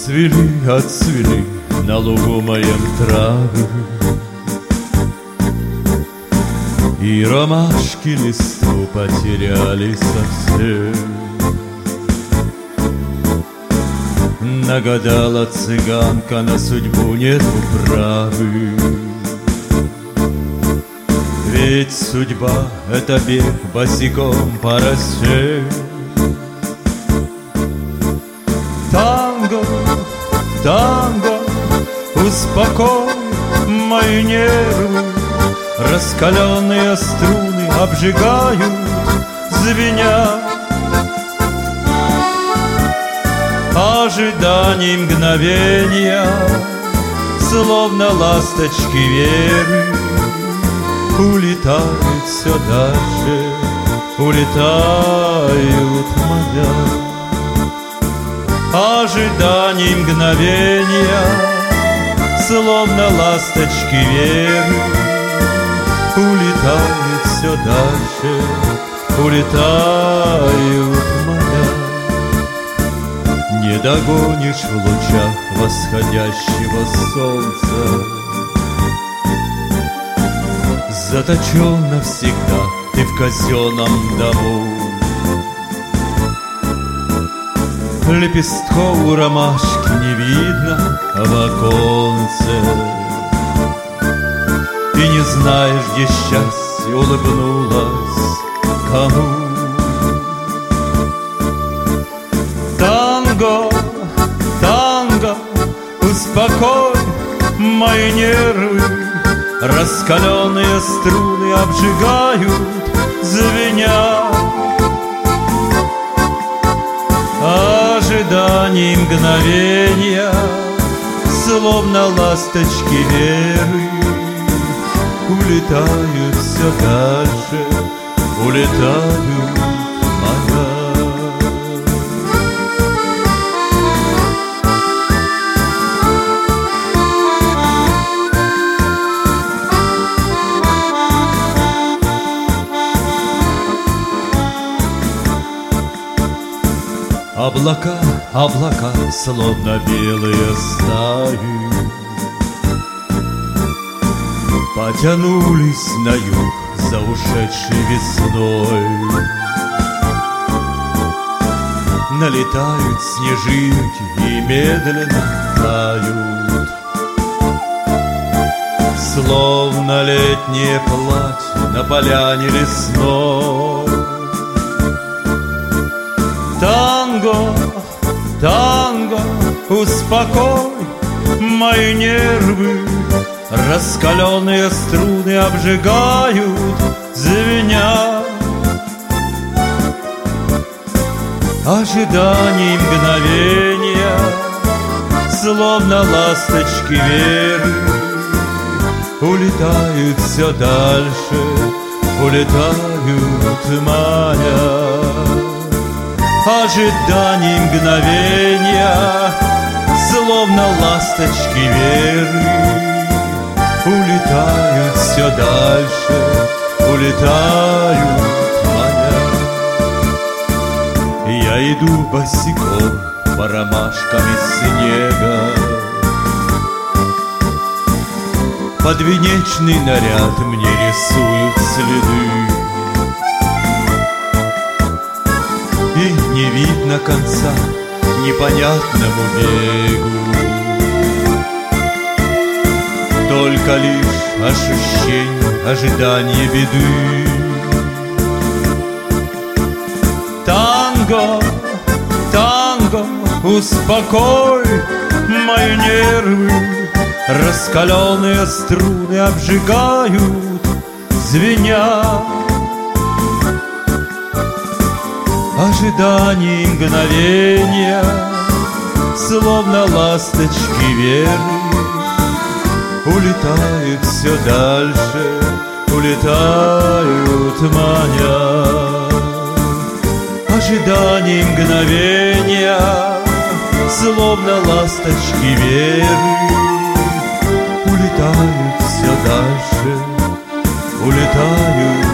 Отцвели на лугу моем травы, и ромашки листву потеряли совсем. Нагадала цыганка, на судьбу нет управы. Ведь судьба — это бег босиком по росе. Танго, танго, успокой мои нервы. Раскаленные струны обжигают, звеня. Ожиданий мгновения, словно ласточки веры, улетают все дальше, улетают моря. Ожиданий мгновения, словно ласточки веры, улетают все дальше, улетают моря. Не догонишь в лучах восходящего солнца. Заточен навсегда ты в казенном дому. Лепестков у ромашки не видно в оконце. И не знаешь, где счастье улыбнулось кому. Танго, танго, успокой мои нервы. Раскаленные струны обжигают, звеня. Ожиданий мгновения, словно ласточки веры, улетают все дальше, улетают моря. Облака, облака, словно белые стаи, потянулись на юг за ушедшей весной. Налетают снежинки и медленно тают, словно летнее платье на поляне лесной. Танго, танго, успокой мои нервы. Раскаленные струны обжигают, звеня. Ожиданий мгновения, словно ласточки веры, улетают все дальше, улетают моря. Ожиданий мгновения, словно ласточки веры, улетают все дальше, улетают моря. Я иду босиком по ромашкам из снега. Подвенечный наряд мне рисуют следы, и не видно конца непонятному бегу. Только лишь ощущение ожидания беды. Танго, танго, успокой мои нервы. Раскаленные струны обжигают, звеня. Ожиданий мгновения, словно ласточки веры, улетают все дальше, улетают маня. Ожиданий мгновения, словно ласточки веры, улетают все дальше, улетают